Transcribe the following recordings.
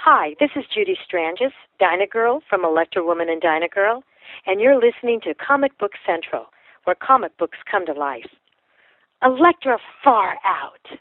Hi, this is Judy Strangis, Dyna-Girl from Electra Woman and Dyna-Girl, and you're listening to Comic Book Central, where comic books come to life. Electra far out.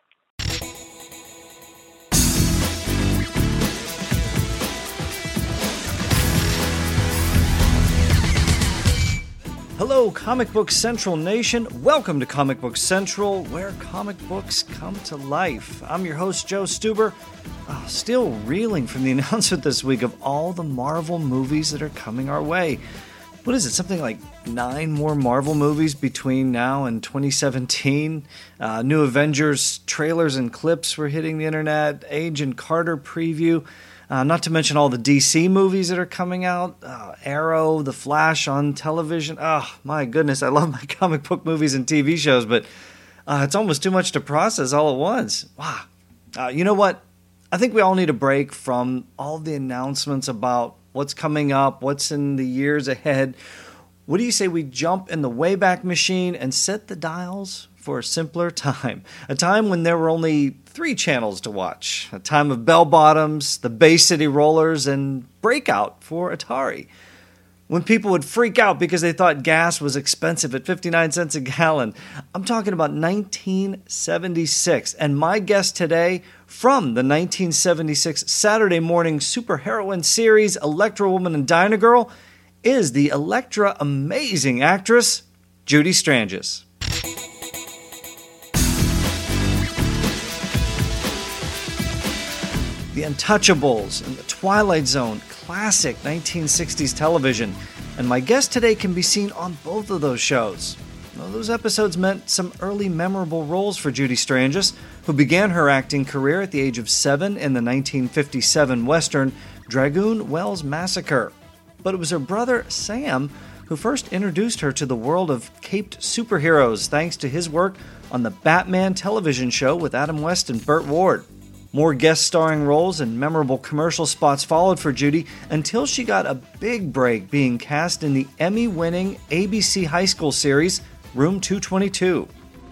Hello, Comic Book Central Nation. Welcome to Comic Book Central, where comic books come to life. I'm your host, Joe Stuber. Still reeling from the announcement this week of all the Marvel movies that are coming our way. What is it, something like 9 more Marvel movies between now and 2017? New Avengers trailers and clips were hitting the internet, Agent Carter preview. Not to mention all the DC movies that are coming out. Arrow, The Flash on television. Oh, my goodness, I love my comic book movies and TV shows, but it's almost too much to process all at once. Wow. You know what? I think we all need a break from all the announcements about what's coming up, what's in the years ahead. What do you say we jump in the Wayback Machine and set the dials for a simpler time? A time when there were only 3 channels to watch. A time of bell bottoms, the Bay City Rollers, and Breakout for Atari. When people would freak out because they thought gas was expensive at 59 cents a gallon. I'm talking about 1976. And my guest today from the 1976 Saturday morning superheroine series Electra Woman and Dyna-Girl is the Electra amazing actress, Judy Strangis. The Untouchables and The Twilight Zone, classic 1960s television. And my guest today can be seen on both of those shows. Well, those episodes meant some early memorable roles for Judy Strangis, who began her acting career at the age of 7 in the 1957 Western Dragoon Wells Massacre. But it was her brother, Sam, who first introduced her to the world of caped superheroes thanks to his work on the Batman television show with Adam West and Burt Ward. More guest starring roles and memorable commercial spots followed for Judy until she got a big break being cast in the Emmy-winning ABC high school series Room 222.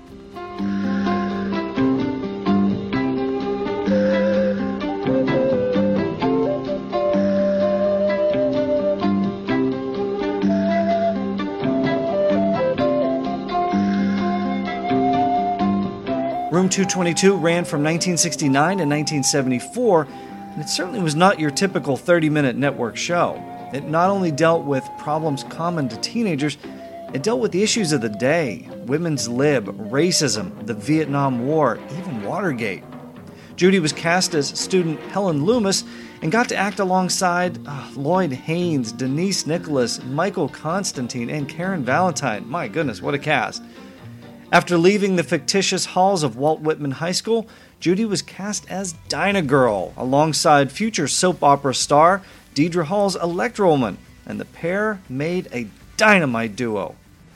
Room 222 ran from 1969 to 1974, and it certainly was not your typical 30-minute network show. It not only dealt with problems common to teenagers, it dealt with the issues of the day: women's lib, racism, the Vietnam War, even Watergate. Judy was cast as student Helen Loomis and got to act alongside Lloyd Haynes, Denise Nicholas, Michael Constantine, and Karen Valentine. My goodness, what a cast. After leaving the fictitious halls of Walt Whitman High School, Judy was cast as Dyna-Girl alongside future soap opera star Deidre Hall's Electra Woman, and the pair made a dynamite duo.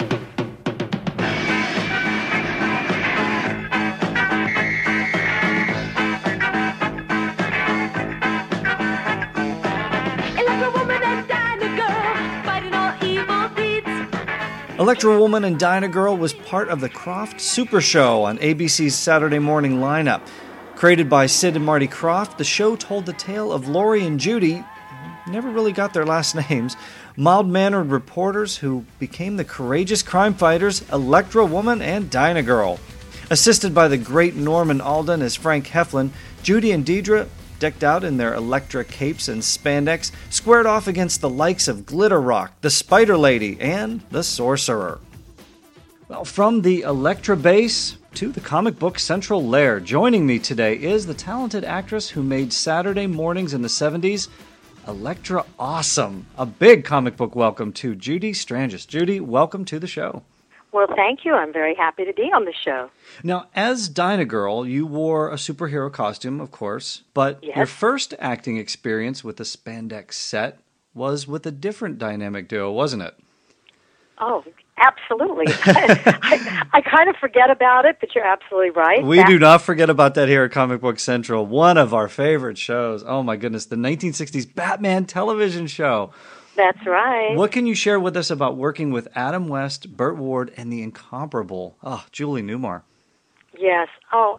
Electra Woman and Dyna-Girl was part of the Croft Super Show on ABC's Saturday morning lineup. Created by Sid and Marty Krofft, the show told the tale of Laurie and Judy, who never really got their last names, mild-mannered reporters who became the courageous crime fighters Electra Woman and Dyna-Girl. Assisted by the great Norman Alden as Frank Heflin, Judy and Deidre, decked out in their Electra capes and spandex, squared off against the likes of Glitter Rock, the Spider Lady, and the Sorcerer. Well, from the Electra base to the Comic Book Central lair, joining me today is the talented actress who made Saturday mornings in the 70s Electra awesome. A big comic book welcome to Judy Strangis. Judy, welcome to the show. Well, thank you. I'm very happy to be on the show. Now, as Dyna-Girl, you wore a superhero costume, of course, but Yes. Your first acting experience with the spandex set was with a different dynamic duo, wasn't it? Oh, absolutely. I kind of forget about it, but you're absolutely right. We do not forget about that here at Comic Book Central. One of our favorite shows. Oh, my goodness, the 1960s Batman television show. That's right. What can you share with us about working with Adam West, Burt Ward, and the incomparable Julie Newmar? Yes. Oh,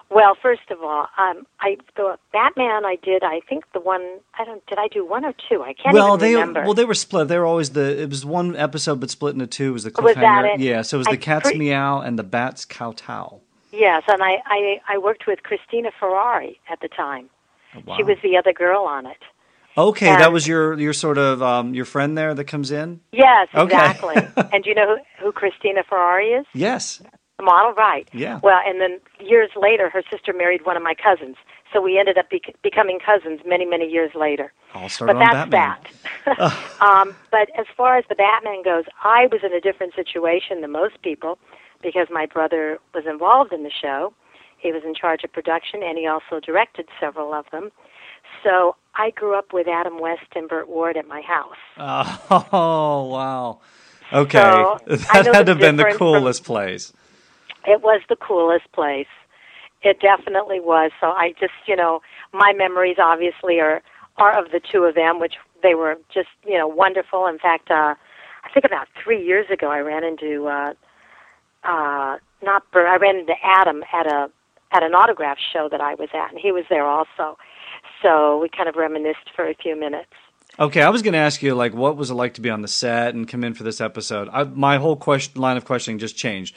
Well, first of all, the Batman I did. I think the one did I do one or two? I can't even remember. Well, they were split. They were always it was one episode, but split into two. It was the cliffhanger. Was that it? Yeah, so it was the cat's meow and the bat's kowtow. Yes, and I worked with Christina Ferrari at the time. Oh, wow. She was the other girl on it. Okay, that was your sort of your friend there that comes in? Yes, okay. Exactly. And do you know who Christina Ferrari is? Yes. The model, right. Yeah. Well, and then years later, her sister married one of my cousins. So we ended up becoming cousins many, many years later. All started on Batman. But that's that. But as far as the Batman goes, I was in a different situation than most people because my brother was involved in the show. He was in charge of production, and he also directed several of them. So I grew up with Adam West and Burt Ward at my house. Oh, wow. Okay. So that had to have been the coolest place. It was the coolest place. It definitely was. So I just, my memories obviously are of the two of them, which they were just, wonderful. In fact, I think about 3 years ago I ran into, not Bert, I ran into Adam at an autograph show that I was at, and he was there also. So we kind of reminisced for a few minutes. Okay, I was going to ask you, what was it like to be on the set and come in for this episode? My whole line of questioning just changed.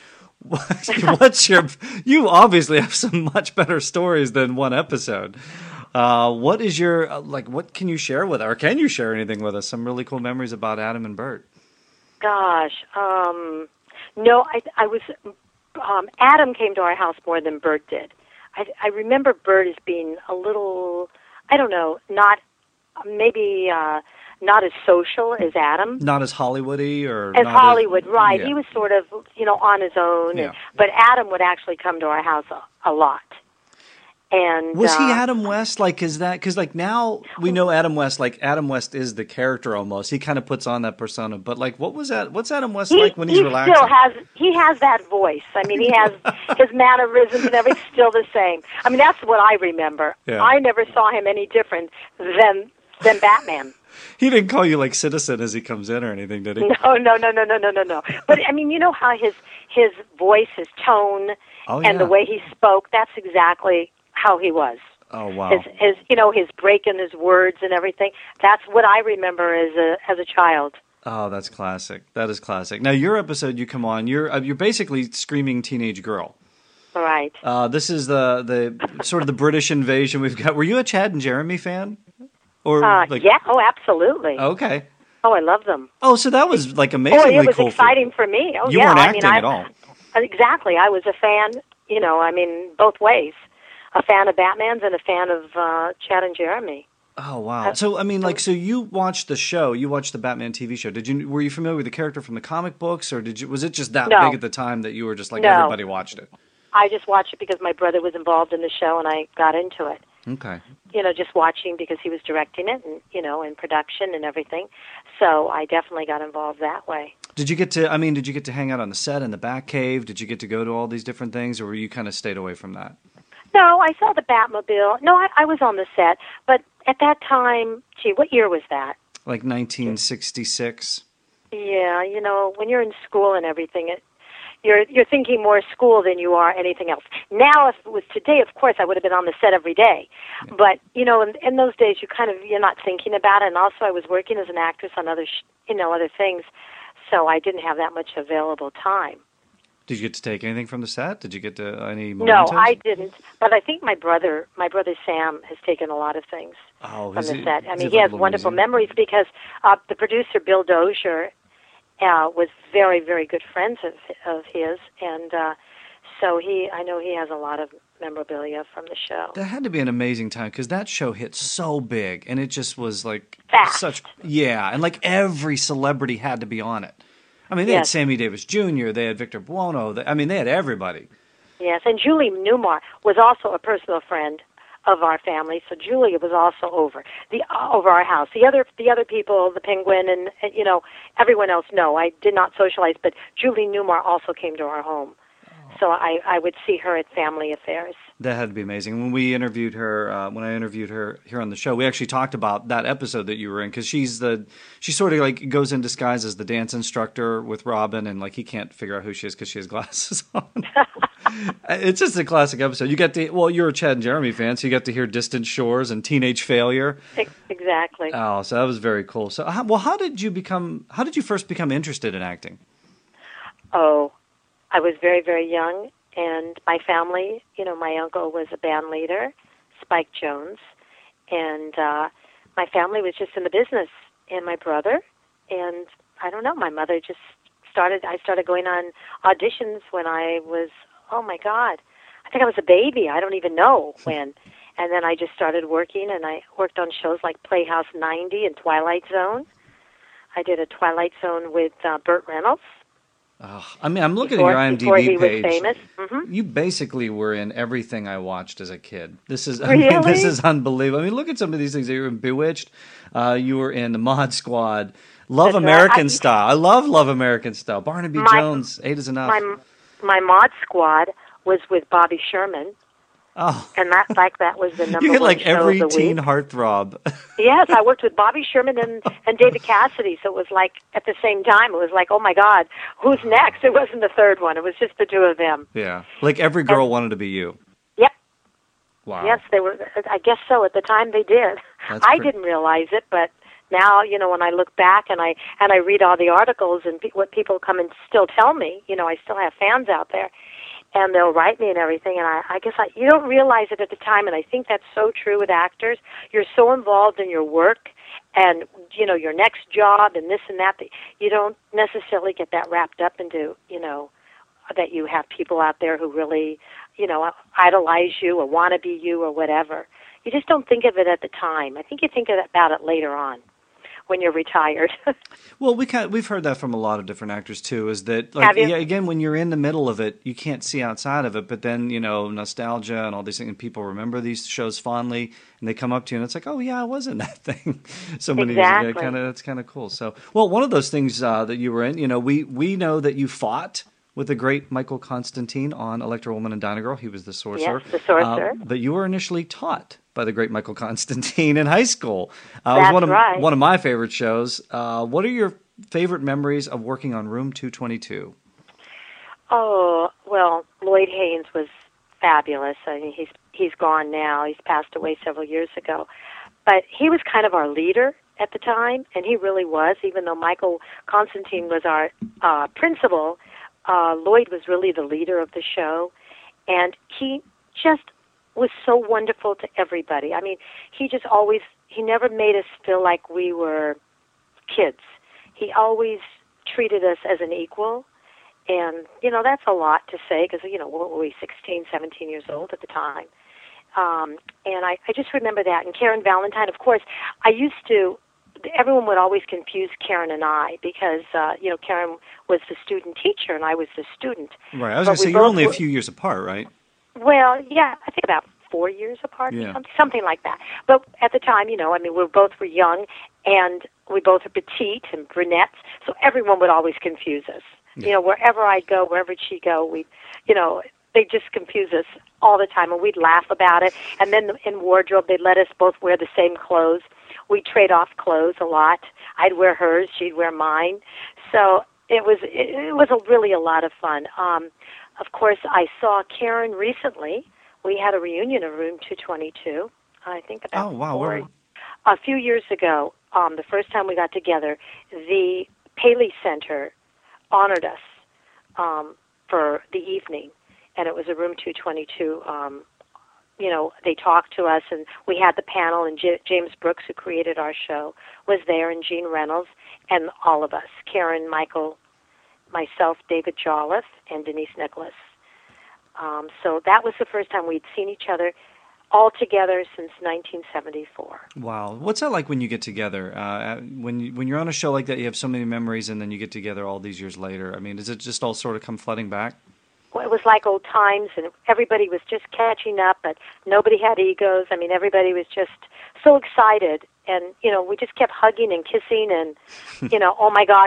You obviously have some much better stories than one episode. What is your, what can you share with us? Or can you share anything with us? Some really cool memories about Adam and Bert. Gosh, no, I was, Adam came to our house more than Bert did. I remember Bert as being a little, I don't know, not as social as Adam. Not as Hollywoody or... As Hollywood, right. Yeah. He was sort of, on his own. Yeah. But Adam would actually come to our house a lot. And was he Adam West? Because now we know Adam West, Adam West is the character almost. He kind of puts on that persona. But what's Adam West like when he's relaxing? He has that voice. I mean, he has his mannerisms and everything's still the same. I mean, that's what I remember. Yeah. I never saw him any different than Batman. He didn't call you citizen as he comes in or anything, did he? No. But I mean, you know how his voice, his tone, and the way he spoke, that's exactly how he was. Oh, wow. His break in his words and everything. That's what I remember as a child. Oh, that's classic. That is classic. Now, your episode, you come on, you're basically screaming teenage girl. Right. This is the sort of the British invasion we've got. Were you a Chad and Jeremy fan? Or yeah. Oh, absolutely. Okay. Oh, I love them. Oh, so that was amazingly cool. It was exciting for me. Oh, you weren't acting at all. Exactly. I was a fan. Both ways. A fan of Batman's and a fan of Chad and Jeremy. Oh, wow. So, so you watched the show, you watched the Batman TV show. Were you familiar with the character from the comic books, or was it just that big at the time that you were just everybody watched it? I just watched it because my brother was involved in the show and I got into it. Okay. Just watching because he was directing it and, in production and everything. So I definitely got involved that way. Did you get to hang out on the set in the Batcave? Did you get to go to all these different things, or were you kind of stayed away from that? No, I saw the Batmobile. No, I was on the set. But at that time, what year was that? 1966. Yeah, when you're in school and everything, you're thinking more school than you are anything else. Now, if it was today, of course, I would have been on the set every day. Yeah. But, in those days, you're not thinking about it. And also, I was working as an actress on other things. So I didn't have that much available time. Did you get to take anything from the set? Did you get to any mementos? No, I didn't. But I think my brother Sam has taken a lot of things from the set. I mean, he has wonderful memories because the producer, Bill Dozier, was very, very good friends of his. And so I know he has a lot of memorabilia from the show. That had to be an amazing time because that show hit so big. And it just was fast. And every celebrity had to be on it. I mean, they had Sammy Davis Jr., they had Victor Buono, they had everybody. Yes, and Julie Newmar was also a personal friend of our family, so Julia was also over our house. The other people, the Penguin and everyone else, no, I did not socialize, but Julie Newmar also came to our home. So I would see her at family affairs. That had to be amazing. When we interviewed her, when I interviewed her here on the show, we actually talked about that episode that you were in because she sort of goes in disguise as the dance instructor with Robin, and he can't figure out who she is because she has glasses on. It's just a classic episode. You get to, well, you're a Chad and Jeremy fan, so you got to hear Distant Shores and Teenage Failure. Exactly. Oh, so that was very cool. So, how did you first become interested in acting? Oh, I was very, very young, and my family, my uncle was a band leader, Spike Jones, and my family was just in the business, and my brother, and I don't know, my mother just I started going on auditions when I was, oh my God, I think I was a baby. I don't even know when. And then I just started working, and I worked on shows like Playhouse 90 and Twilight Zone. I did a Twilight Zone with Burt Reynolds. Oh, I mean, I'm looking at your IMDb before he page. Was famous. Mm-hmm. You basically were in everything I watched as a kid. This is really? This is unbelievable. I mean, look at some of these things. You were in Bewitched. You were in the Mod Squad. Love That's American right. Style. I love American Style. Barnaby Jones. 8 is Enough. My Mod Squad was with Bobby Sherman. Oh. And that was the number you had one like show every of the teen week. heartthrob. Yes, I worked with Bobby Sherman and David Cassidy, so it was like at the same time. It was like, oh my God, who's next? It wasn't the third one. It was just the two of them. Yeah, like every girl wanted to be you. Yep. Wow. Yes, they were. I guess so. At the time, they did. I didn't realize it, but now, when I look back and I read all the articles and what people come and still tell me, I still have fans out there, and they'll write me and everything, and I guess you don't realize it at the time, and I think that's so true with actors. You're so involved in your work and, your next job and this and that you don't necessarily get that wrapped up into, that you have people out there who really, idolize you or want to be you or whatever. You just don't think of it at the time. I think you think about it later on, when you're retired. Well, we've heard that from a lot of different actors too. Is that again, when you're in the middle of it, you can't see outside of it. But then nostalgia and all these things, and people remember these shows fondly, and they come up to you, and it's like, oh yeah, I was in that thing so many years ago. That's kind of cool. So, well, one of those things that you were in, we know that you fought with the great Michael Constantine on Electra Woman and Dyna Girl. He was the sorcerer. Yes, the sorcerer. But you were initially taught by the great Michael Constantine in high school. That's it was right. One of my favorite shows. What are your favorite memories of working on Room 222? Oh, well, Lloyd Haynes was fabulous. I mean, he's gone now. He's passed away several years ago. But he was kind of our leader at the time, and he really was, even though Michael Constantine was our principal. Lloyd was really the leader of the show, and he just was so wonderful to everybody. I mean, he never made us feel like we were kids. He always treated us as an equal, and, that's a lot to say because, what were we, 16, 17 years old at the time. And I just remember that. And Karen Valentine, of course, everyone would always confuse Karen and I because, Karen was the student teacher and I was the student. Right. I was going to say, you're only a few years apart, right? Well, yeah, I think about 4 years apart or something like that. But at the time, we both were young and we both were petite and brunettes, so everyone would always confuse us. Yeah. Wherever I'd go, wherever she'd go, they just confuse us all the time, and we'd laugh about it. And then in wardrobe, they'd let us both wear the same clothes. We'd trade off clothes a lot. I'd wear hers, she'd wear mine. So it was really a lot of fun. Of course, I saw Karen recently. We had a reunion of Room 222, I think about a few years ago. The first time we got together, the Paley Center honored us for the evening, and it was a Room 222. They talked to us, and we had the panel, and James Brooks, who created our show, was there, and Gene Reynolds, and all of us, Karen, Michael, myself, David Jolliffe, and Denise Nicholas. So that was the first time we'd seen each other all together since 1974. Wow. What's that like when you get together? When you're on a show like that, you have so many memories, and then you get together all these years later. I mean, does it just all sort of come flooding back? Well, it was like old times, and everybody was just catching up, but nobody had egos. I mean, everybody was just so excited, and, we just kept hugging and kissing and, oh my gosh,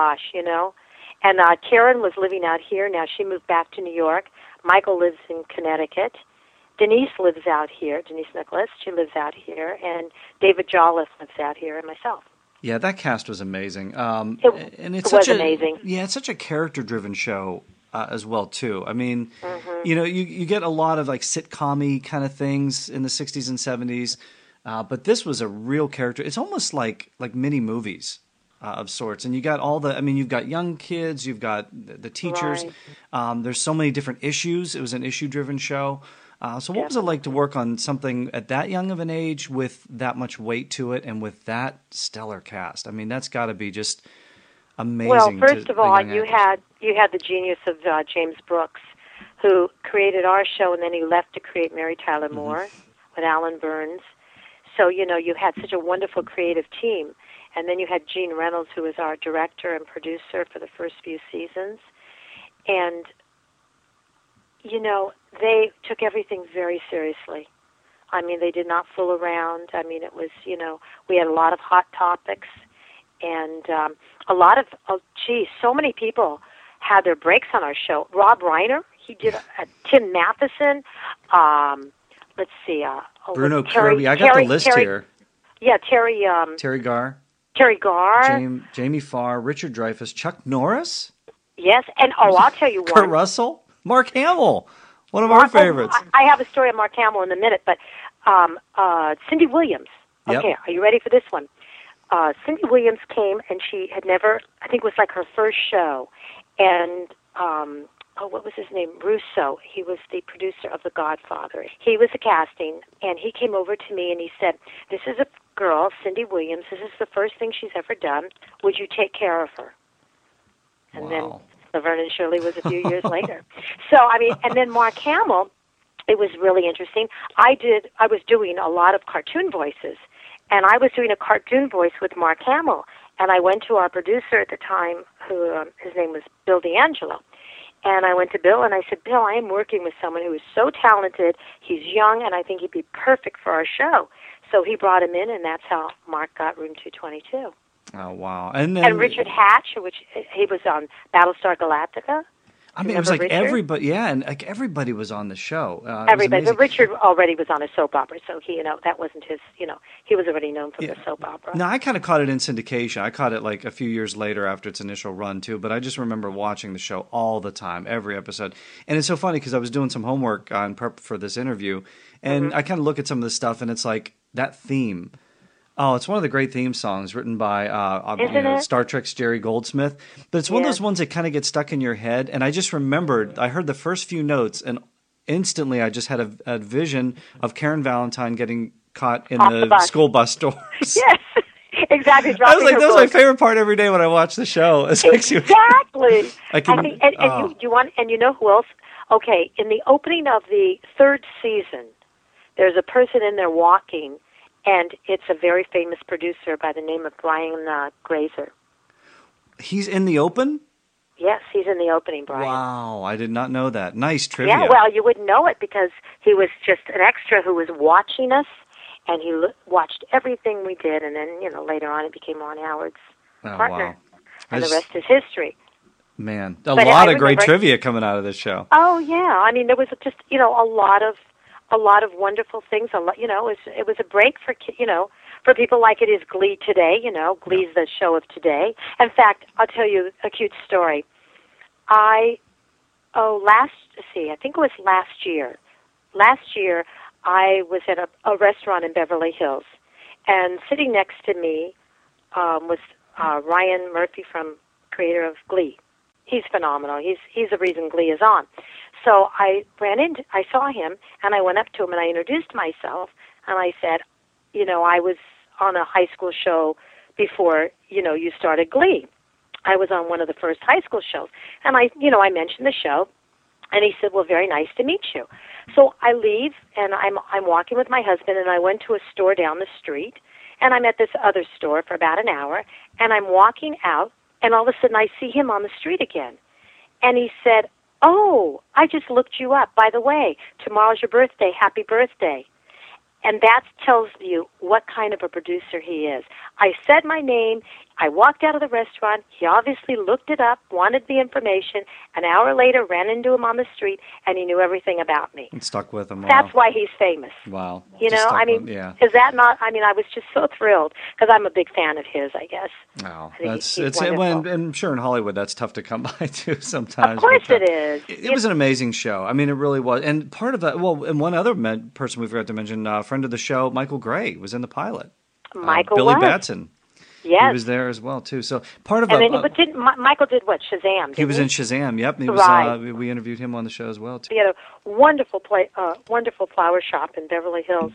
And Karen was living out here. Now she moved back to New York. Michael lives in Connecticut. Denise lives out here, Denise Nicholas. She lives out here. And David Jolliffe lives out here, and myself. Yeah, that cast was amazing. It was amazing. Yeah, it's such a character-driven show. as well too. I mean, you get a lot of like sitcom-y kind of things in the 60s and 70s, but this was a real character. It's almost like mini movies of sorts. And you got you've got young kids, you've got the teachers. Right. There's so many different issues. It was an issue-driven show. So what was it like to work on something at that young of an age with that much weight to it and with that stellar cast? I mean, that's got to be just amazing. Well, first of all, you had the genius of James Brooks, who created our show, and then he left to create Mary Tyler Moore with Alan Burns. So, you had such a wonderful creative team. And then you had Gene Reynolds, who was our director and producer for the first few seasons. And they took everything very seriously. I mean, they did not fool around. I mean, it was, we had a lot of hot topics and a lot of, so many people had their breaks on our show. Rob Reiner, he did Tim Matheson, let's see. Bruno Kirby, I got the list here. Yeah, Terry Garr. Terry Garr. Jamie Farr, Richard Dreyfuss, Chuck Norris. Yes, and I'll tell you one. Kurt Russell. Mark Hamill, one of our favorites. I have a story on Mark Hamill in a minute, but Cindy Williams. Okay, Are you ready for this one? Cindy Williams came, and she had never, I think it was like her first show, and, what was his name? Russo. He was the producer of The Godfather. He was the casting, and he came over to me, and he said, this is a girl, Cindy Williams. This is the first thing she's ever done. Would you take care of her? And then Laverne and Shirley was a few years later. So, and then Mark Hamill, it was really interesting. I was doing a lot of cartoon voices, and I was doing a cartoon voice with Mark Hamill, and I went to our producer at the time, who his name was Bill D'Angelo, and I went to Bill, and I said, Bill, I am working with someone who is so talented. He's young, and I think he'd be perfect for our show. So he brought him in, and that's how Mark got Room 222. Oh, wow. And Richard Hatch, which he was on Battlestar Galactica. I mean, it was like Richard? Everybody, and like everybody was on the show. Everybody, but Richard already was on a soap opera, so he, that wasn't his, he was already known for the soap opera. No, I kind of caught it in syndication. I caught it like a few years later after its initial run too, but I just remember watching the show all the time, every episode. And it's so funny because I was doing some homework on prep for this interview, and I kind of look at some of the stuff, and it's like that theme. Oh, it's one of the great theme songs written by Star Trek's Jerry Goldsmith. But it's one of those ones that kind of get stuck in your head. And I just remembered, I heard the first few notes, and instantly I just had a vision of Karen Valentine getting caught in the school bus doors. Yes, exactly. I was like, that was my favorite part every day when I watched the show. Exactly. You know who else? Okay, in the opening of the third season, there's a person in there walking, and it's a very famous producer by the name of Brian Grazer. He's in the open? Yes, he's in the opening, Brian. Wow, I did not know that. Nice trivia. Yeah, well, you wouldn't know it because he was just an extra who was watching us, and he watched everything we did, and then, later on he became Ron Howard's partner. Wow. And the rest is history. Man, a lot of great trivia coming out of this show. Oh, yeah. I mean, there was just, a lot of wonderful things. It was a break for people like it is Glee today. Glee's the show of today. In fact, I'll tell you a cute story. I think it was last year. Last year, I was at a restaurant in Beverly Hills, and sitting next to me was Ryan Murphy, creator of Glee. He's phenomenal. He's the reason Glee is on. So I saw him, and I went up to him, and I introduced myself, and I said, I was on a high school show before, you started Glee. I was on one of the first high school shows. And I mentioned the show, and he said, well, very nice to meet you. So I leave, and I'm walking with my husband, and I went to a store down the street, and I'm at this other store for about an hour, and I'm walking out, and all of a sudden I see him on the street again. And he said, oh, I just looked you up. By the way, tomorrow's your birthday. Happy birthday. And that tells you what kind of a producer he is. I said my name. I walked out of the restaurant. He obviously looked it up, wanted the information. An hour later, ran into him on the street, and he knew everything about me. And stuck with him. Wow. That's why he's famous. Wow. You Just know, stuck I mean, with- yeah. is that not, I mean, I was just so thrilled because I'm a big fan of his, I guess. Wow. I think That's he's it's wonderful. and I'm sure in Hollywood that's tough to come by too sometimes. Of course but, it is. It was an amazing show. I mean, it really was. And part of that, well, and one other person we forgot to mention, friend of the show, Michael Gray, was in the pilot. Michael Billy was. Batson. Yes. He was there as well too. So part of And then Michael did what? Shazam. he didn't was in Shazam. Yep. He was. Right. We interviewed him on the show as well too. He had a wonderful wonderful flower shop in Beverly Hills.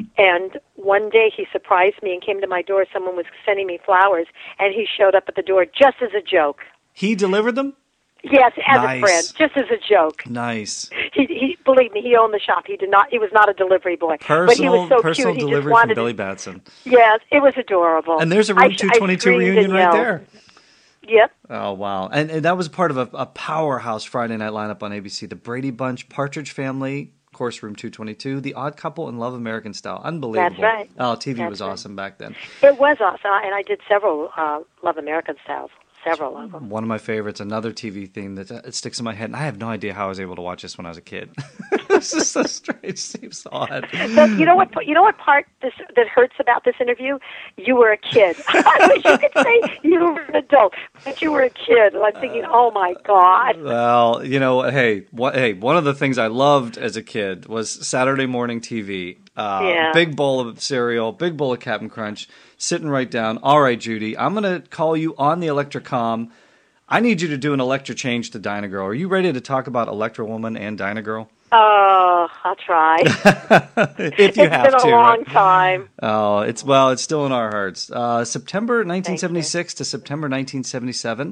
And one day he surprised me and came to my door. Someone was sending me flowers, and he showed up at the door just as a joke. He delivered them. Yes, as Nice. a friend, just as a joke. Nice. He believe me, he owned the shop. He did not. He was not a delivery boy, but he was so Personal cute. He just delivery from wanted. Billy Batson. Yes, it was adorable. And there's a I Room sh- 222 I screamed reunion and right yelled. there. Yep. Oh, wow. And that was part of a powerhouse Friday night lineup on ABC. The Brady Bunch, Partridge Family, of course, Room 222, The Odd Couple, and Love American Style. Unbelievable. That's right. Oh, TV That's was right. awesome back then. It was awesome, and I did several Love American Styles. Several of them. One of my favorites, another TV theme that it sticks in my head, and I have no idea how I was able to watch this when I was a kid. This is so strange. It seems so odd. But you know what? You know what part that hurts about this interview? You were a kid. I wish you could say you were an adult, but you were a kid. And I'm thinking, oh my God. Well, you know, hey, one of the things I loved as a kid was Saturday morning TV. Yeah. Big bowl of cereal, big bowl of Captain Crunch, sitting right down. All right, Judy, I'm going to call you on the Electrocom. I need you to do an Electra change to Dyna Girl. Are you ready to talk about Electra Woman and Dyna Girl? Oh, I'll try. If you It's have been a to. long right? time. Oh, it's still in our hearts. September 1976 to September 1977.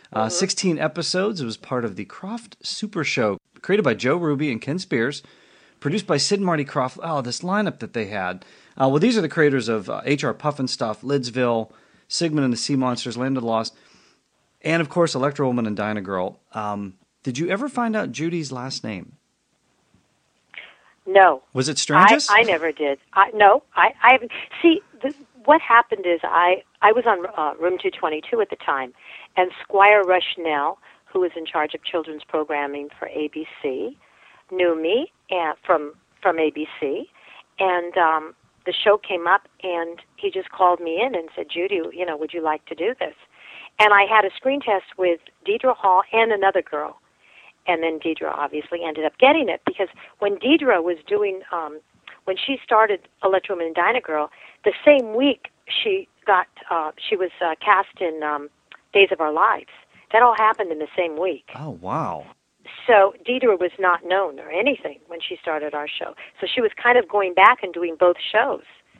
16 episodes. It was part of the Croft Super Show, created by Joe Ruby and Ken Spears, produced by Sid and Marty Croft. Oh, this lineup that they had. Well, these are the creators of H.R. Pufnstuf, Lidsville, Sigmund and the Sea Monsters, Land of the Lost, and, of course, Electra Woman and Dyna Girl. Did you ever find out Judy's last name? No. Was it Strangus? I never did. No, I haven't. See, what happened is I was on Room 222 at the time, and Squire Rushnell, who was in charge of children's programming for ABC, knew me from ABC, and the show came up, and he just called me in and said, Judy, would you like to do this? And I had a screen test with Deidre Hall and another girl. And then Deidre obviously ended up getting it because when Deidre was doing, when she started Electra Woman and Dyna Girl, the same week she was cast in Days of Our Lives. That all happened in the same week. Oh, wow. So Deidre was not known or anything when she started our show. So she was kind of going back and doing both shows.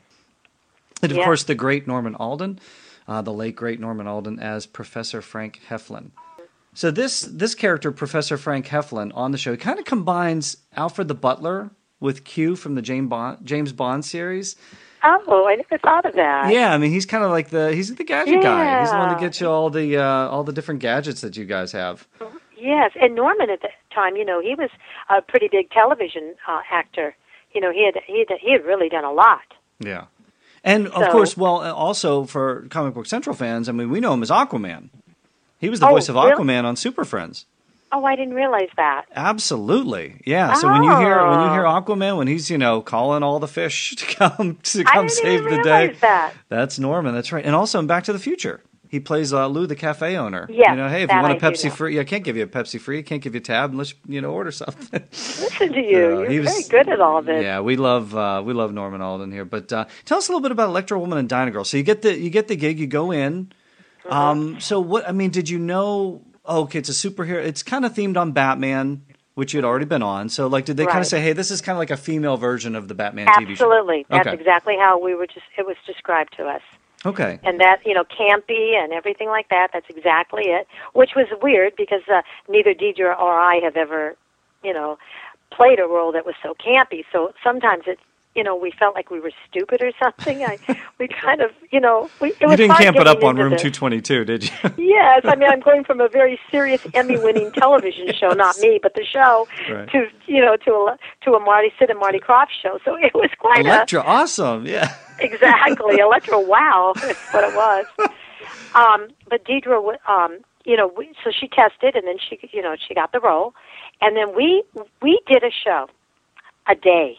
And, of Yeah. course, the great Norman Alden, the late, great Norman Alden, as Professor Frank Heflin. So this character, Professor Frank Heflin, on the show, kind of combines Alfred the Butler with Q from the James Bond series. Oh, I never thought of that. Yeah, I mean, he's kind of like he's the gadget guy. He's the one that Yeah. gets you all the different gadgets that you guys have. Yes, and Norman at the time, he was a pretty big television actor. He had really done a lot. Yeah. And, of So- course, also for Comic Book Central fans, I mean, we know him as Aquaman. He was the Oh, voice of really? Aquaman on Super Friends. Oh, I didn't realize that. Absolutely, yeah. So when you hear Oh. Aquaman, when he's calling all the fish to come I didn't save even the day, realize that. that's Norman. That's right. And also in Back to the Future, he plays Lou, the cafe owner. Yes, hey, if that you want I a do Pepsi know. free, I can't give you a Pepsi free. I can't give you a tab unless order something. Listen to you. he You're was- very good at all this. Yeah, we love Norman Alden here. But tell us a little bit about Electra Woman and Dyna Girl. So you get the gig, you go in. So what? I mean, did you know? Oh, okay, it's a superhero. It's kind of themed on Batman, which you'd already been on. So did they kind of Right. say, hey, this is kind of like a female version of the Batman TV show? Absolutely. That's Okay. exactly how it was described to us. Okay. And that, campy and everything like that, that's exactly it. Which was weird because neither Deidre or I have ever, played a role that was so campy. So sometimes we felt like we were stupid or something. We kind of, it was You didn't hard camp it getting up on into Room this. 222, did you? Yes, I mean I'm going from a very serious Emmy-winning television show, not me, but the show, Right. to a Sid and Marty Krofft show. So it was quite Electra, awesome, yeah. exactly Electra. Wow, that's what it was. But Deidre, so she tested, and then she got the role, and then we did a show a day.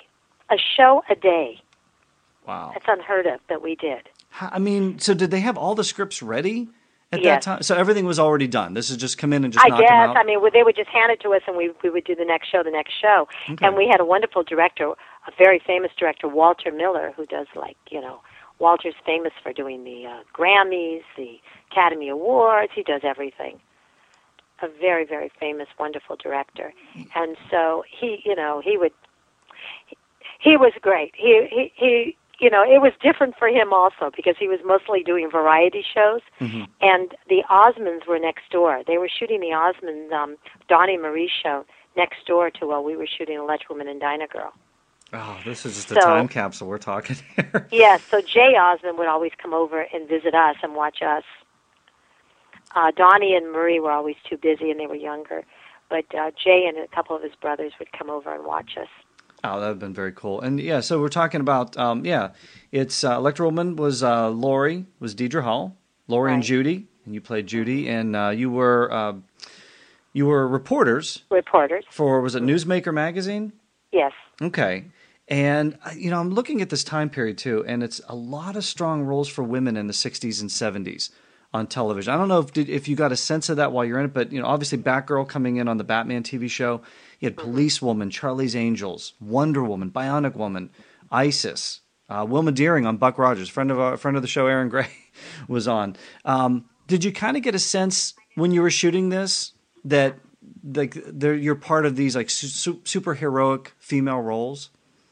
Wow. That's unheard of that we did. I mean, so did they have all the scripts ready at Yes. that time? So everything was already done. This is just come in and just I knock them guess. out? I mean, they would just hand it to us, and we would do the next show. Okay. And we had a wonderful director, a very famous director, Walter Miller, who does, Walter's famous for doing the Grammys, the Academy Awards. He does everything. A very, very famous, wonderful director. And so he was great. It was different for him also because he was mostly doing variety shows, and the Osmonds were next door. They were shooting the Osmond Donnie Marie show next door to while we were shooting Electric Woman and Dyna Girl. Oh, this is just a time capsule we're talking here. Yeah, so Jay Osmond would always come over and visit us and watch us. Donnie and Marie were always too busy, and they were younger. But Jay and a couple of his brothers would come over and watch us. Oh, that would have been very cool. And yeah, so we're talking about, it's Electric Woman was Lori, was Deidre Hall, Lori and Judy, and you played Judy, and you were reporters. Reporters. For, was it Newsmaker magazine? Yes. Okay. And, I'm looking at this time period too, and it's a lot of strong roles for women in the 60s and 70s on television. I don't know if you got a sense of that while you're in it, but, obviously Batgirl coming in on the Batman TV show. You had Policewoman, Charlie's Angels, Wonder Woman, Bionic Woman, Isis, Wilma Deering on Buck Rogers, friend of the show, Aaron Gray, was on. Did you kind of get a sense when you were shooting this that you're part of these super heroic female roles?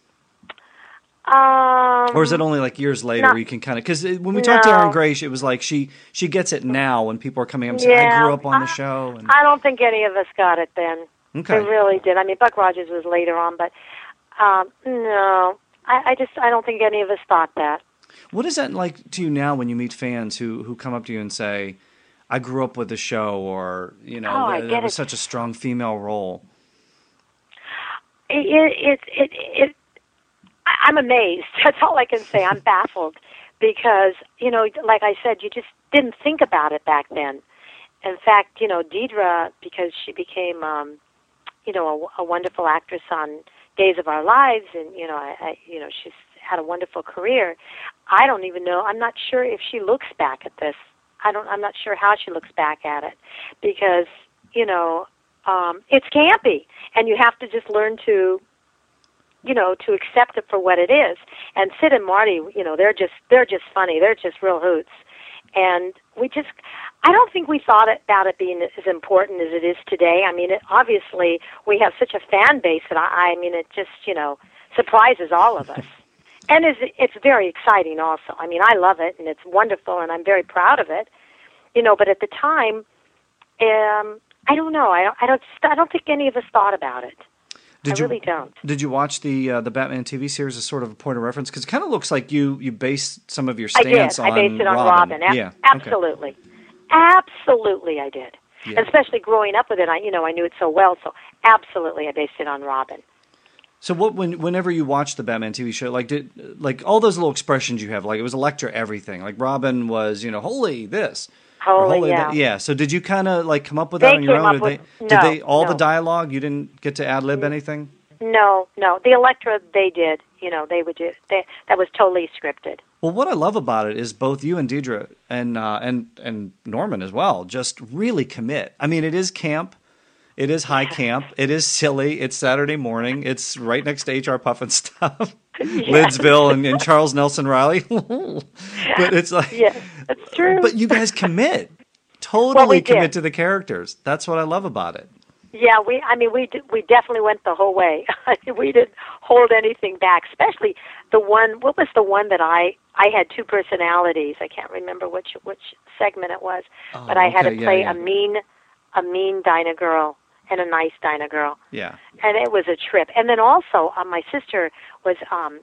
Or is it only years later where you can kind of, because when we talked to Aaron Gray, it was like she gets it now when people are coming up and saying, I grew up on the show. And... I don't think any of us got it then. Okay. They really did. I mean, Buck Rogers was later on, but no, I don't think any of us thought that. What is that like to you now when you meet fans who come up to you and say, I grew up with the show, or, that was such a strong female role? I'm amazed. That's all I can say. I'm baffled because, like I said, you just didn't think about it back then. In fact, Deidre, because she became, a wonderful actress on Days of Our Lives, and, she's had a wonderful career. I don't even know. I'm not sure if she looks back at this. I'm not sure how she looks back at it because, it's campy, and you have to just learn to accept it for what it is. And Sid and Marty, they're just funny. They're just real hoots. And I don't think we thought about it being as important as it is today. I mean, obviously we have such a fan base that it just, surprises all of us. And it's very exciting also. I mean, I love it and it's wonderful and I'm very proud of it. But at the time, I don't know. I don't think any of us thought about it. I really don't. Did you watch the Batman TV series as sort of a point of reference? Because it kind of looks like you based some of your stance on Robin. I based it on Robin. Yeah. Absolutely. Okay. Absolutely I did. Yeah. Especially growing up with it, I knew it so well, so absolutely I based it on Robin. So whenever you watch the Batman TV show, did all those little expressions you have, it was Elektra everything. Like Robin was, holy this. Holy, yeah. Yeah. So did you kind of come up with that on your own? Did they the dialogue? You didn't get to ad lib anything? No. The Elektra they did. They would do. That was totally scripted. Well, what I love about it is both you and Deidre and Norman as well just really commit. I mean, it is camp. It is high camp. It is silly. It's Saturday morning. It's right next to HR Puffin stuff. Lidsville and Charles Nelson Riley. But it's yes, that's true. But you guys commit. Totally commit to the characters. That's what I love about it. Yeah, we definitely went the whole way. We didn't hold anything back, especially the one. What was the one that I had two personalities? I can't remember which segment it was, but I had to play a mean Dyna girl and a nice Dyna girl. Yeah. And it was a trip. And then also, my sister was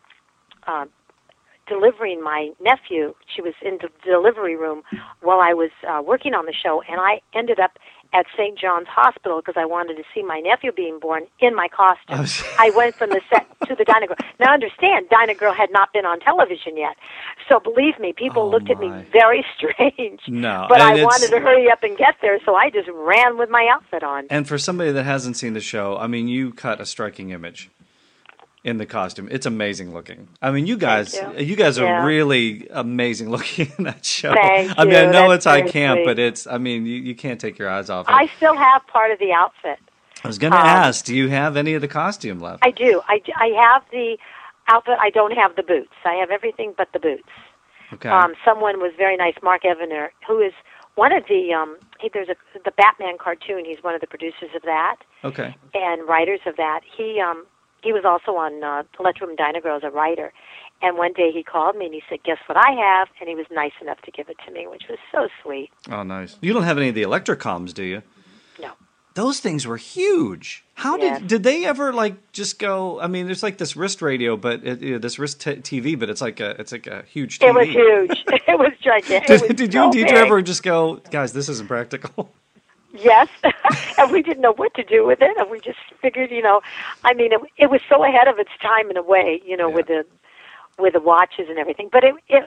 delivering my nephew. She was in the delivery room while I was working on the show, and I ended up at St. John's Hospital because I wanted to see my nephew being born in my costume. Oh, I went from the set to the Dinah Girl. Now understand, Dinah Girl had not been on television yet. So believe me, people looked at me very strange. No. But I wanted to hurry up and get there, so I just ran with my outfit on. And for somebody that hasn't seen the show, I mean, you cut a striking image in the costume. It's amazing looking. I mean, you guys are really amazing looking in that show. Thank I mean, you. I know That's it's I very can't, sweet. but it's, I mean, you can't take your eyes off it. I still have part of the outfit. I was going to ask, do you have any of the costume left? I do. I have the outfit. I don't have the boots. I have everything but the boots. Okay. Someone was very nice, Mark Evener, who is one of the, the Batman cartoon. He's one of the producers of that. Okay. And writers of that. He was also on Electro Woman Dinah Girl as a writer. And one day he called me and he said, guess what I have? And he was nice enough to give it to me, which was so sweet. Oh, nice. You don't have any of the Electrocoms, do you? No. Those things were huge. How did they ever just go? I mean, there's like this wrist radio, but this wrist TV, but it's like a huge TV. It was huge. It was gigantic. Did you and Deidre ever just go, guys, this isn't practical? Yes, and we didn't know what to do with it, and we just figured, I mean, it was so ahead of its time in a way, with the watches and everything. But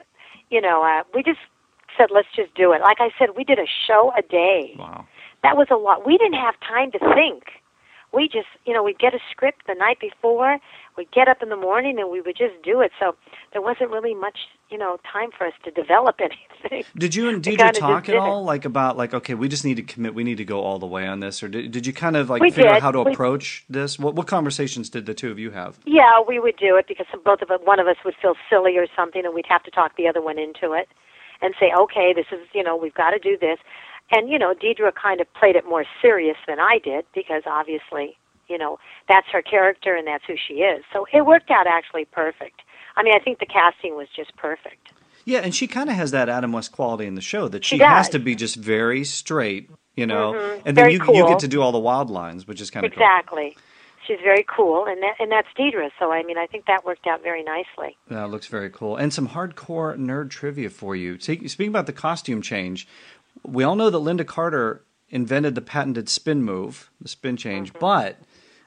we just said, let's just do it. Like I said, we did a show a day. Wow. That was a lot. We didn't have time to think. We just, we'd get a script the night before, we'd get up in the morning, and we would just do it. So there wasn't really much, time for us to develop anything. Did you and Deidre talk at all, about, okay, we just need to commit, we need to go all the way on this? Or did you kind of, figure out how to approach this? What conversations did the two of you have? Yeah, we would do it because one of us would feel silly or something, and we'd have to talk the other one into it and say, okay, this is, we've got to do this. And, Deidre kind of played it more serious than I did because obviously, that's her character and that's who she is. So it worked out actually perfect. I mean, I think the casting was just perfect. Yeah, and she kind of has that Adam West quality in the show that she does. has to be just very straight, and then Very you cool. get to do all the wild lines, which is kind of Exactly. She's very cool, and that's Deidre. So, I mean, I think that worked out very nicely. Yeah, it looks very cool. And some hardcore nerd trivia for you. Speaking about the costume change, we all know that Linda Carter invented the patented spin move, the spin change, but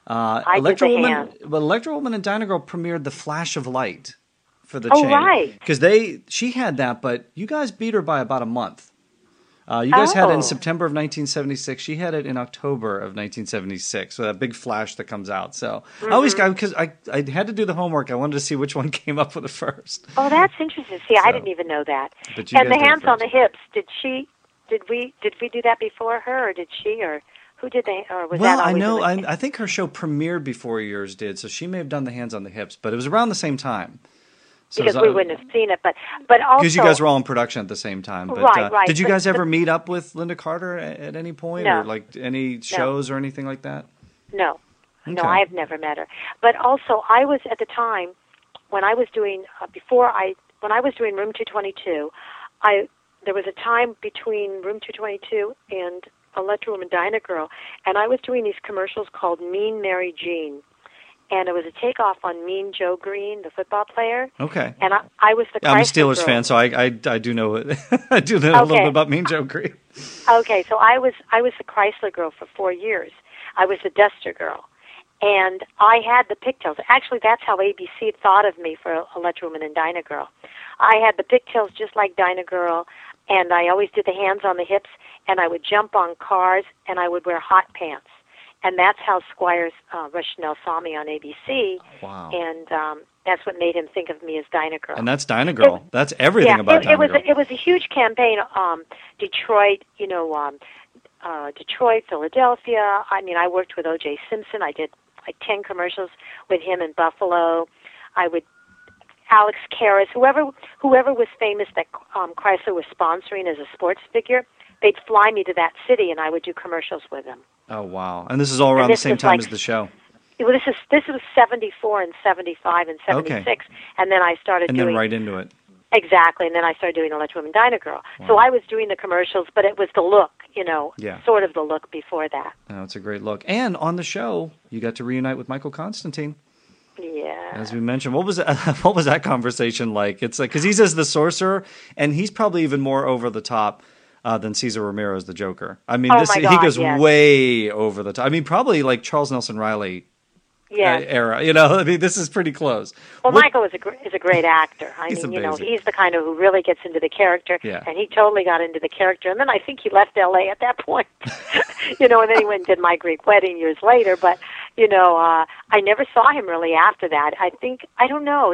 Electro Woman and Dinah Girl premiered the Flash of Light for the change. Oh, right. Because she had that, but you guys beat her by about a month. You guys had it in September of 1976. She had it in October of 1976. So that big flash that comes out. So I always got, because I had to do the homework. I wanted to see which one came up with it first. Oh, that's interesting. See, I didn't even know that. But you and guys the did it hands on first. the hips. Did we do that before her, or did she, or who did they, or was that Well, I always know. in the- I think her show premiered before yours did, so she may have done the hands on the hips, but it was around the same time. So because we wouldn't have seen it, but also because you guys were all in production at the same time. But, right. Did you But guys ever meet up with Linda Carter at any point, No. or any shows or anything like that? No, Okay. no, I have never met her. But also, I was at the time when I was doing when I was doing Room 222. There was a time between Room 222 and Electro Woman Dinah Girl, and I was doing these commercials called Mean Mary Jean. And it was a takeoff on Mean Joe Green, the football player. Okay. And I was the Chrysler I'm a Steelers girl. fan, so I do know it. I do know a little bit about Mean Joe Green. Okay, so I was the Chrysler girl for 4 years. I was the Duster girl. And I had the pigtails. Actually, that's how ABC thought of me for Electro Woman and Dinah Girl. I had the pigtails just like Dinah Girl, and I always did the hands on the hips, and I would jump on cars, and I would wear hot pants. And that's how Squire Rushnell saw me on ABC. Wow. And that's what made him think of me as Dinah Girl. And that's Dinah Girl. That's everything about Dinah Girl. It was a huge campaign. Detroit, Detroit, Philadelphia. I mean, I worked with O.J. Simpson. I did like 10 commercials with him in Buffalo. Alex Karras, whoever was famous that Chrysler was sponsoring as a sports figure, they'd fly me to that city, and I would do commercials with them. Oh, wow. And this is all around the same time as the show. Well, this was 74 and 75 and 76, Okay. And then I started doing... And then right into it. Exactly, and then I started doing Electro Woman Dinah Girl. Wow. So I was doing the commercials, but it was the look, sort of the look before that. Oh, it's a great look. And on the show, you got to reunite with Michael Constantine. Yeah. As we mentioned, what was that conversation like? It's like, because he's as the sorcerer, and he's probably even more over the top than Cesar Romero as the Joker. I mean, Oh my God, he goes yes. way over the top. I mean, probably like Charles Nelson Riley Yes. era. You know, I mean, this is pretty close. Well, Michael is a great actor. I He's mean, you know, amazing. he's the kind of who really gets into the character, Yeah. and he totally got into the character. And then I think he left L.A. at that point, you know, and then he went and did My Greek Wedding years later. But, you know, I never saw him really after that. I don't know,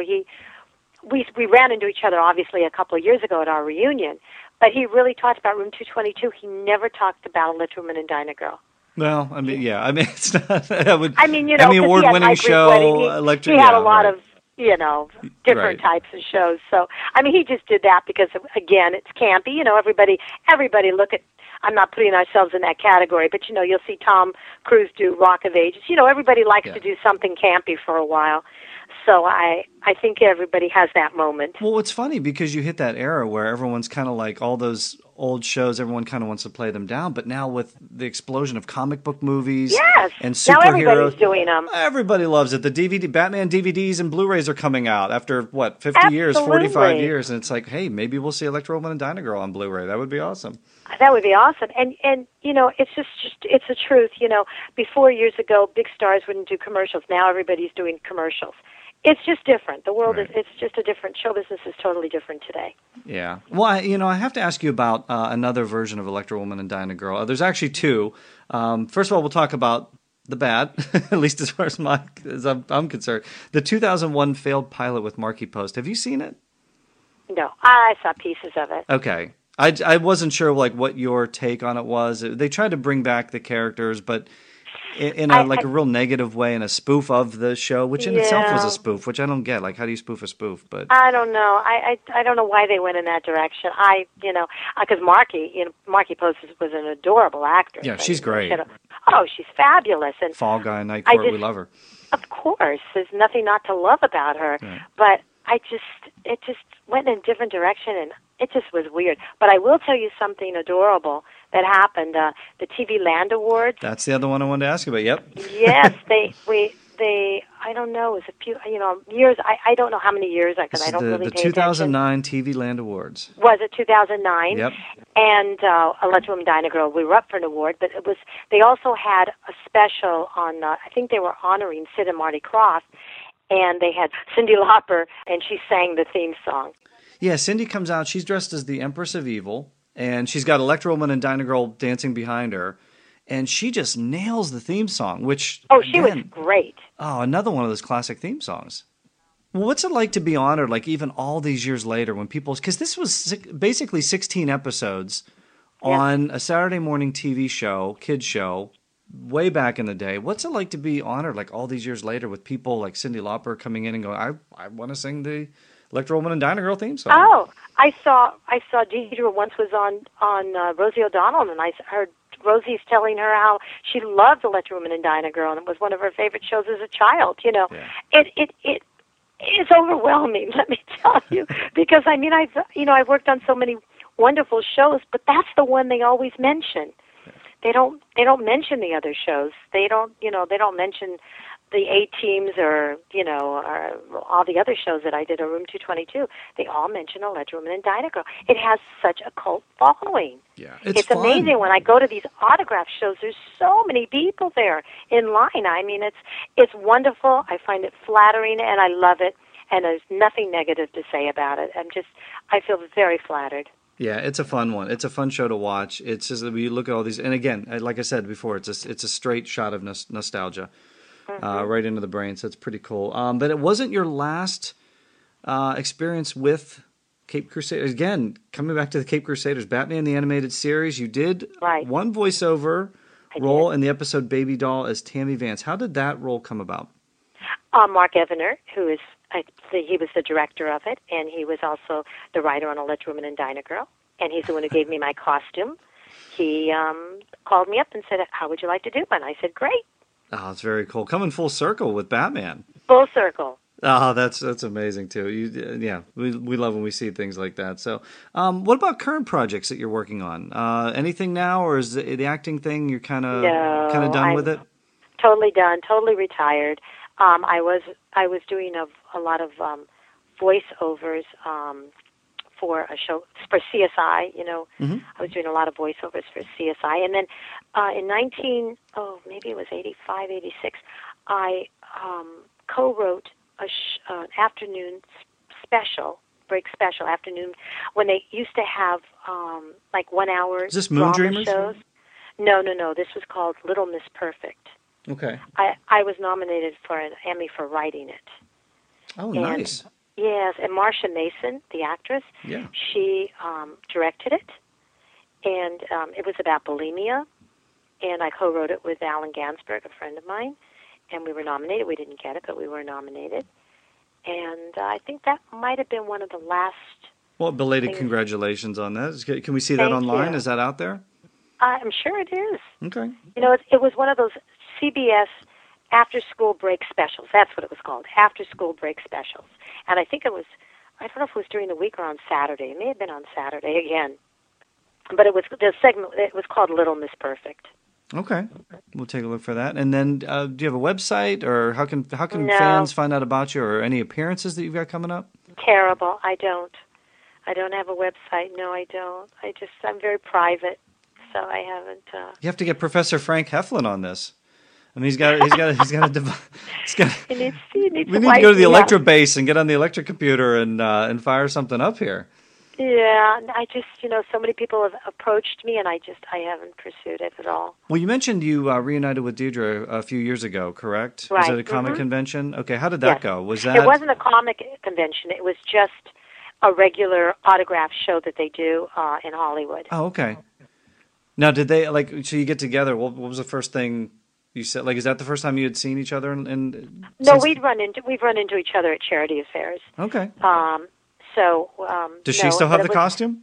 we ran into each other, obviously, a couple of years ago at our reunion, but he really talked about Room 222. He never talked about Electra Woman and Dinah Girl. Well, I mean, yeah. I mean, it's not. I mean, you know, Emmy 'cause he had award-winning My Greek show. Wedding. He had a lot of, you know, different types of shows. So, I mean, he just did that because, again, it's campy. You know, everybody look at. I'm not putting ourselves in that category, but you know, you'll see Tom Cruise do Rock of Ages. You know, everybody likes to do something campy for a while. So I think everybody has that moment. Well, it's funny because you hit that era where everyone's kind of like all those old shows, everyone kind of wants to play them down. But now with the explosion of comic book movies and superheroes, now everybody's doing them. Everybody loves it. The Batman DVDs and Blu-rays are coming out after, 50 years, 45 years. And it's like, hey, maybe we'll see Electra Woman and Dinah Girl on Blu-ray. That would be awesome. That would be awesome. And you know, it's just it's the truth. You know, before years ago, big stars wouldn't do commercials. Now everybody's doing commercials. It's just different. The world it's just a different, show business is totally different today. Yeah. Well, I have to ask you about another version of Electra Woman and Dinah Girl. There's actually two. First of all, we'll talk about the bad, at least as far as I'm concerned. The 2001 failed pilot with Marky Post. Have you seen it? No, I saw pieces of it. Okay. I wasn't sure like what your take on it was. They tried to bring back the characters, but in a real negative way, in a spoof of the show, which in itself was a spoof, which I don't get. Like, how do you spoof a spoof? But I don't know. I don't know why they went in that direction. Because Marky Post was an adorable actress. Yeah, she's great. She's fabulous. And Fall Guy, Night Court, we love her. Of course, there's nothing not to love about her. Right. But it just went in a different direction, and it just was weird. But I will tell you something adorable that happened. The TV Land Awards. That's the other one I wanted to ask you about. Yep. Yes, they. I don't know. It was a few, years. I don't know how many years because I don't really pay attention. The 2009 TV Land Awards. Was it 2009? Yep. And Electra Woman Dinah Girl, we were up for an award, but it was. They also had a special on. I think they were honoring Sid and Marty Krofft, and they had Cyndi Lauper, and she sang the theme song. Yeah, Cyndi comes out. She's dressed as the Empress of Evil, and she's got Electra Woman and Dinah Girl dancing behind her, and she just nails the theme song, which... Oh, she was great. Oh, another one of those classic theme songs. Well, what's it like to be honored, like even all these years later when people... Because this was basically 16 episodes on a Saturday morning TV show, kids show, way back in the day. What's it like to be honored like all these years later with people like Cyndi Lauper coming in and going, I want to sing the Electra Woman and Dinah Girl theme song? Oh, I saw Deidre once was on Rosie O'Donnell, and I heard Rosie's telling her how she loved Electra Woman and Dinah Girl, and it was one of her favorite shows as a child. You know, it is overwhelming. Let me tell you, because I mean I've worked on so many wonderful shows, but that's the one they always mention. They don't mention the other shows. They don't mention the A-Teams or all the other shows that I did at Room 222. They all mention Electra Woman and Dinah Girl. It has such a cult following. Yeah, it's amazing when I go to these autograph shows. There's so many people there in line. I mean, it's wonderful. I find it flattering, and I love it. And there's nothing negative to say about it. I feel very flattered. Yeah, it's a fun one. It's a fun show to watch. It's just that we look at all these, and again, like I said before, it's a straight shot of nostalgia, right into the brain. So it's pretty cool. But it wasn't your last experience with Cape Crusaders. Again, coming back to the Cape Crusaders, Batman the Animated Series. You did one voiceover role in the episode Baby Doll as Tammy Vance. How did that role come about? Mark Evener, who is. He was the director of it, and he was also the writer on Electra Woman and Dinah Girl, and he's the one who gave me my costume. He called me up and said, "How would you like to do one?" I said, "Great." Oh, it's very cool. Coming full circle with Batman. Full circle. Oh, that's amazing too. We love when we see things like that. So, what about current projects that you're working on? Anything now, or is the acting thing you're kind of done with it? Totally done. Totally retired. I was doing a lot of voiceovers for a show for CSI. Mm-hmm. I was doing a lot of voiceovers for CSI, and then in maybe it was 85, 86, I co-wrote an afternoon break special afternoon, when they used to have like 1 hour Is this drama Moondreamers? shows. No. This was called Little Miss Perfect. Okay. I was nominated for an Emmy for writing it. Oh, nice. Yes, and Marcia Mason, the actress, Yeah. she directed it, and it was about bulimia, and I co-wrote it with Alan Gansberg, a friend of mine, and we were nominated. We didn't get it, but we were nominated, and I think that might have been one of the last... Well, belated congratulations on that. Can we see that online? You. Is that out there? I'm sure it is. Okay. It was one of those CBS after-school break specials. That's what it was called, after-school break specials. And I think I don't know if it was during the week or on Saturday. It may have been on Saturday again. But the segment was called Little Miss Perfect. Okay. We'll take a look for that. And then do you have a website, or how can No. fans find out about you, or any appearances that you've got coming up? Terrible. I don't have a website. No, I don't. I'm very private, so I haven't. You have to get Professor Frank Heflin on this. I mean, he needs we need to go to the Electro base and get on the electric computer and fire something up here. Yeah, I just, so many people have approached me, and I haven't pursued it at all. Well, you mentioned you reunited with Deidre a few years ago, correct? Right. Was it a comic convention? Okay, how did that go? Was that? It wasn't a comic convention. It was just a regular autograph show that they do in Hollywood. Oh, okay. Now, did they, so you get together, what was the first thing you said? Is that the first time you had seen each other? No, we've run into each other at charity affairs. Okay. Does she still have the costume?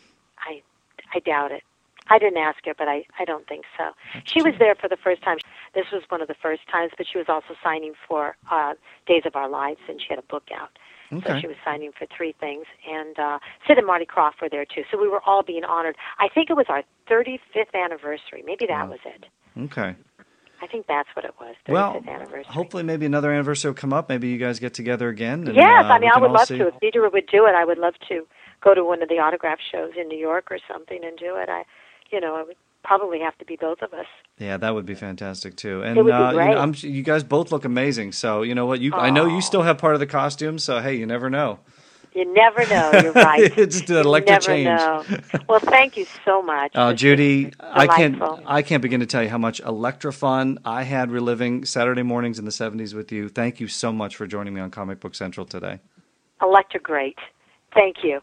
I doubt it. I didn't ask her, but I don't think so. She was there for the first time. This was one of the first times, but she was also signing for Days of Our Lives, and she had a book out. Okay. So she was signing for 3 things. And Sid and Marty Krofft were there, too. So we were all being honored. I think it was our 35th anniversary. Maybe that was it. Okay. I think that's what it was, 35th anniversary. Hopefully maybe another anniversary will come up. Maybe you guys get together again. And, yes, I would love to. If Deidre would do it, I would love to go to one of the autograph shows in New York or something and do it. It would probably have to be both of us. Yeah, that would be fantastic too. And it would be great. You guys both look amazing. So you know what? I know you still have part of the costume. So hey, you never know. You never know. You're right. It's the electric change. Know. Well, thank you so much. Judy, I can't begin to tell you how much Electra fun I had reliving Saturday mornings in the 70s with you. Thank you so much for joining me on Comic Book Central today. Electra, great. Thank you.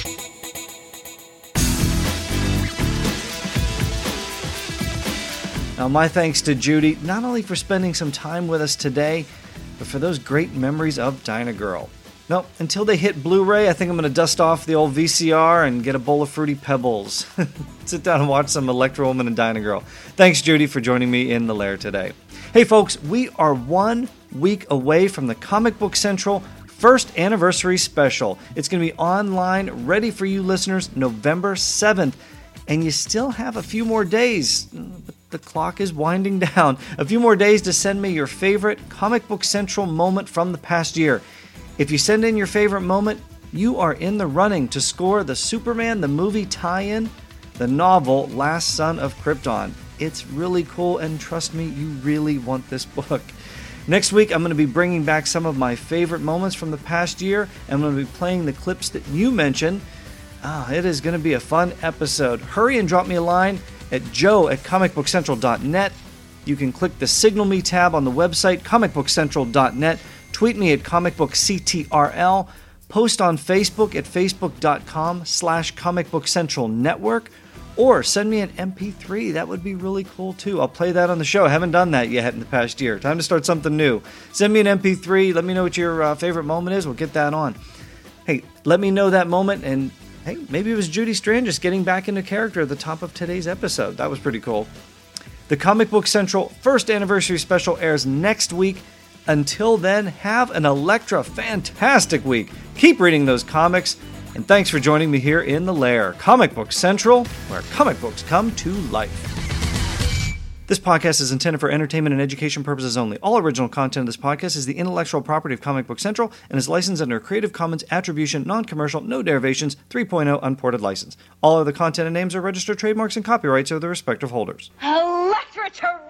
Now, my thanks to Judy, not only for spending some time with us today, but for those great memories of Dyna Girl. No, until they hit Blu-ray, I think I'm going to dust off the old VCR and get a bowl of Fruity Pebbles. Sit down and watch some Electro Woman and Dyna Girl. Thanks, Judy, for joining me in the lair today. Hey, folks, we are 1 week away from the Comic Book Central first anniversary special. It's going to be online, ready for you listeners, November 7th. And you still have a few more days. But the clock is winding down. A few more days to send me your favorite Comic Book Central moment from the past year. If you send in your favorite moment, you are in the running to score the Superman the movie tie-in, the novel Last Son of Krypton. It's really cool, and trust me, you really want this book. Next week, I'm going to be bringing back some of my favorite moments from the past year, and I'm going to be playing the clips that you mentioned. It is going to be a fun episode. Hurry and drop me a line at joe@comicbookcentral.net. You can click the Signal Me tab on the website, comicbookcentral.net. Tweet me at comicbookctrl. Post on Facebook at facebook.com/comicbookcentralnetwork. Or send me an MP3. That would be really cool, too. I'll play that on the show. I haven't done that yet in the past year. Time to start something new. Send me an MP3. Let me know what your favorite moment is. We'll get that on. Hey, let me know that moment. And, hey, maybe it was Judy Strand just getting back into character at the top of today's episode. That was pretty cool. The Comic Book Central first anniversary special airs next week. Until then, have an Electra fantastic week. Keep reading those comics. And thanks for joining me here in the lair, Comic Book Central, where comic books come to life. This podcast is intended for entertainment and education purposes only. All original content of this podcast is the intellectual property of Comic Book Central and is licensed under a Creative Commons Attribution, Non-Commercial, No Derivations, 3.0 Unported License. All other content and names are registered trademarks and copyrights of the respective holders. Electra